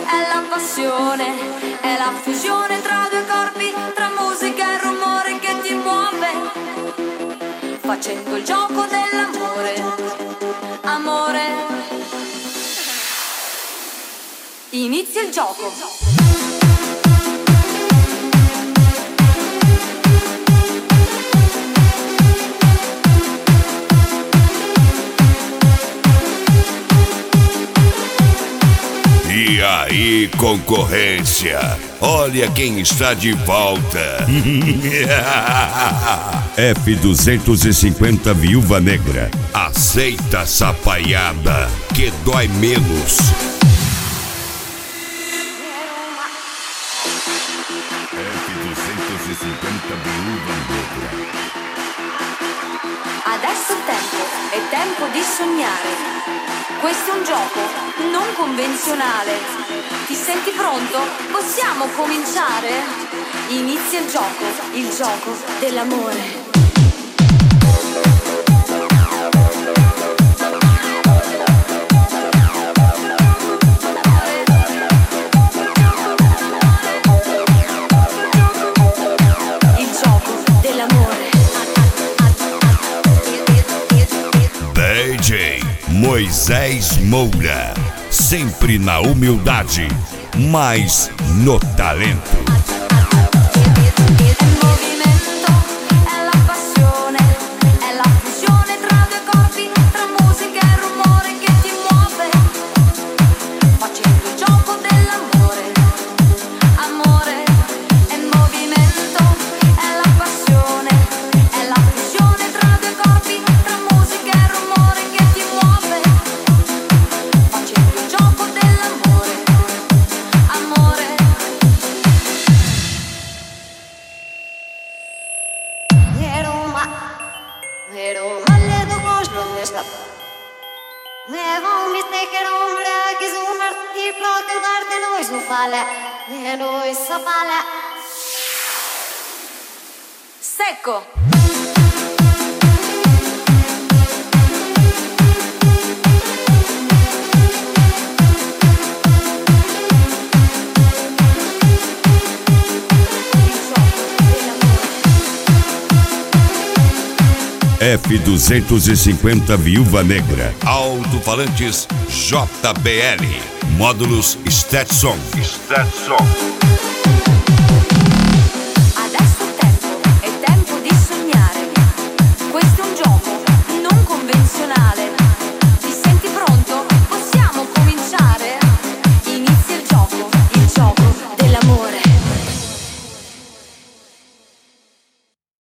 è la passione, è la fusione tra due corpi, tra musica e rumore che ti muove, facendo il gioco dell'amore, amore. Inizia il gioco. E aí, concorrência, olha quem está de volta. F-250 Viúva Negra. Aceita a sapaiada, que dói menos. F-250 Viúva Negra. Adesso è tempo di sognare. Questo è un gioco non convenzionale. Ti senti pronto? Possiamo cominciare? Inizia il gioco dell'amore. DJ Moisés Moura, sempre na humildade, mas no talento. Secco. F-250 Viúva Negra. Alto-falantes JBL. Módulos Stetson.